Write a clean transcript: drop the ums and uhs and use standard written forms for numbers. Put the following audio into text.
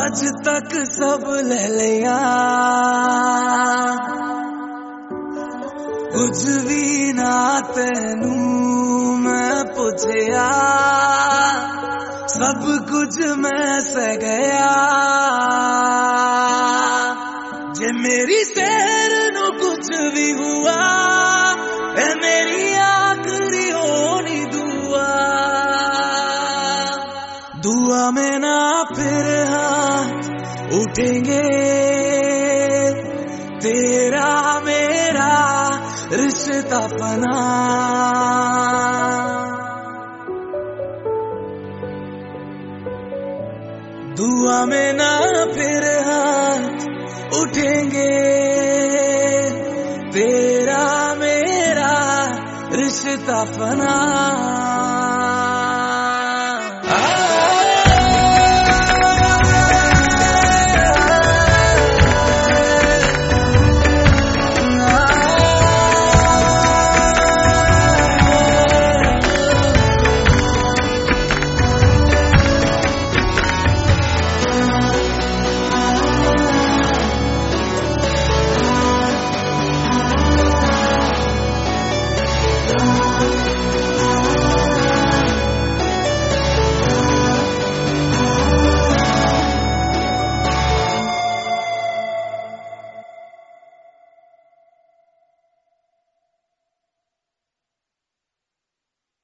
आज तक सब ले लिया, कुछ भी ना तेनू मैं पूछया, सब कुछ मैं सह गया। जे मेरी सैर नू कुछ भी हुआ, ए मेरी आखिरी होनी दुआ। दुआ में ना फिर हाथ उठेंगे, तेरा मेरा रिश्ता बना। दुआ में ना फिर हाथ उठेंगे, तेरा मेरा रिश्ता बना।